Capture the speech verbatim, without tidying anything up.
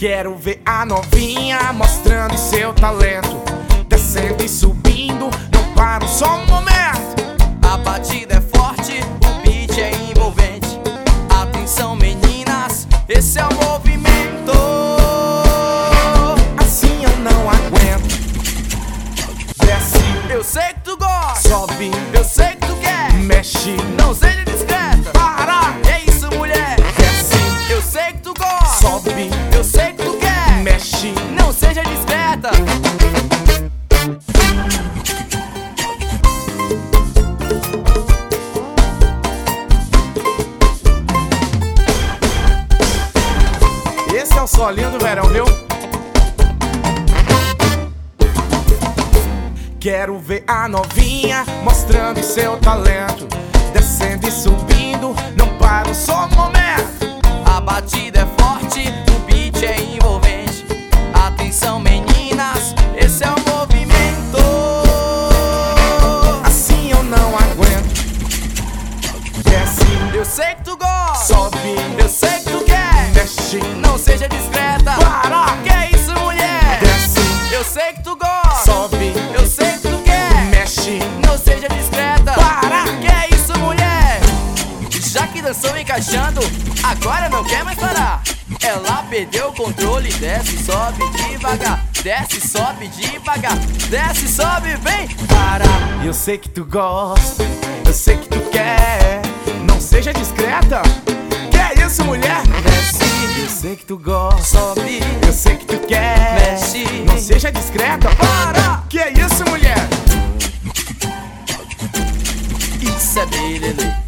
Quero ver a novinha mostrando seu talento, descendo e subindo, não para só um momento. A batida é forte, o beat é envolvente. Atenção meninas, esse é o movimento. Assim eu não aguento. Desce, eu sei que tu gosta. sobe, eu sei que tu quer. mexe, não seja discreta. para. É isso, mulher. Desce, eu sei que tu gosta. sobe, eu sei que tu quer. mexe, não seja discreta. Esse é o solinho do verão, viu? Quero ver a novinha mostrando seu talento, descendo e subindo, não para só um momento. A batida é forte, o beat é envolvente. Atenção meninas, esse é o movimento. Assim eu não aguento. Desce, eu sei que tu gosta. sobe, eu sei que tu quer. mexe, não seja discreta. para. Que é isso, mulher? Desce, eu sei que tu gosta. sobe, eu sei que tu quer. mexe, não seja discreta. para. Que é isso, mulher? Já que dançou encaixando, agora não quer mais parar. Ela perdeu o controle, desce, sobe devagar. Desce, sobe devagar. Desce, sobe, vem, para. Eu sei que tu gosta, eu sei que tu quer, não seja discreta. Que é isso, mulher? Desce, Eu sei que tu gosta, sobe, eu sei que tu quer, mexe, não seja discreta. Para! Que é isso, mulher? isso é beleza.